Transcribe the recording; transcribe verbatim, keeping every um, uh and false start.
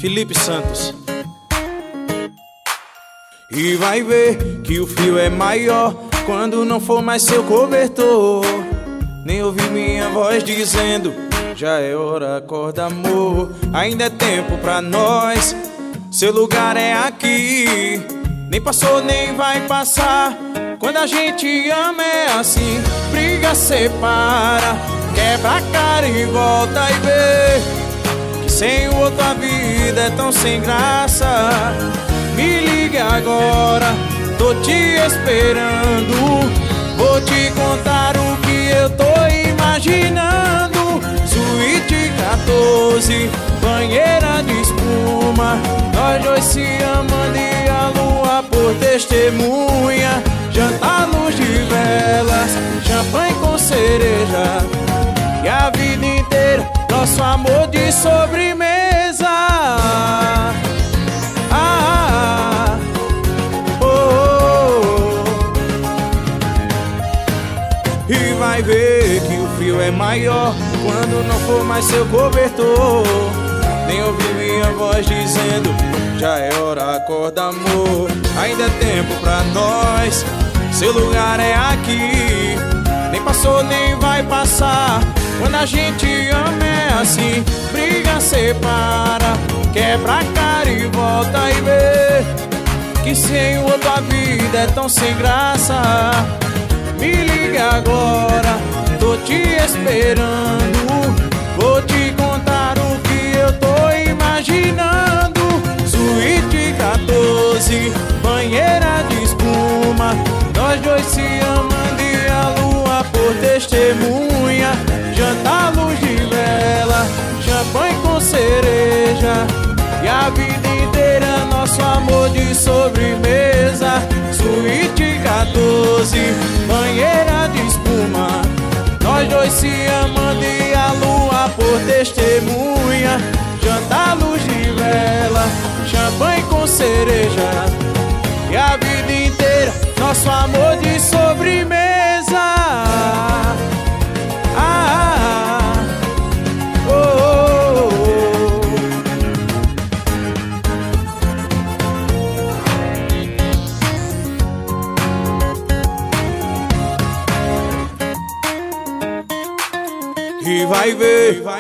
Felipe Santos. E vai ver que o frio é maior quando não for mais seu cobertor. Nem ouvi minha voz dizendo: já é hora, acorda amor. Ainda é tempo pra nós, seu lugar é aqui. Nem passou nem vai passar. Quando a gente ama é assim. Briga, separa, quebra a cara e volta e vê que sem o outro a vida é tão sem graça. Me ligue agora, tô te esperando. Vou te contar o que eu tô imaginando. Suíte quatorze, banheira de espuma, nós dois se amando e a lua por testemunha. Jantar luz de velas, champanhe com cereja, e a vida inteira nosso amor de sobremesa. Ah, oh, oh, oh. E vai ver que o frio é maior quando não for mais seu cobertor. Nem ouvi minha voz dizendo: já é hora, acorda amor. Ainda é tempo pra nós, seu lugar é aqui. Nem passou nem vai passar. Quando a gente ama é assim. Briga, separa, quebra a cara e volta e vê que sem o outro a vida é tão sem graça. Me liga agora, tô te esperando. Vou te contar o que eu tô imaginando. Suíte quatorze, banheira de espuma, nós dois se amando e a lua por testemunha. Jantar luz de vela, champanhe com cereja, e a vida inteira nosso amor de sobremesa. Suíte quatorze, banheira de espuma, nós dois se amando e a lua por testemunha. Jantar luz de vela, champanhe com cereja, e a vida inteira nosso amor de sobremesa. Ah, oh, oh, oh. E vai ver